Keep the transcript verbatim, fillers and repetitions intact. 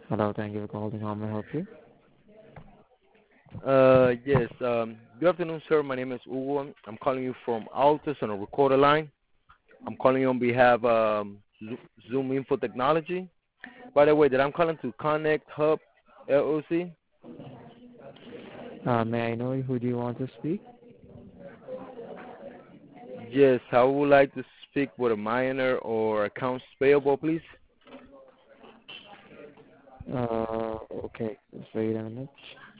Hello, thank you for calling. How may I help you? Uh, yes. Um, good afternoon, sir. My name is Hugo. I'm calling you from Altus on a recorder line. I'm calling you on behalf of um, Zo- Zoom Info Technology. By the way, that I'm calling to Connect Hub L O C. Uh, may I know who do you want to speak? Yes, I would like to speak with a minor or accounts payable, please. Uh, okay, just wait a minute.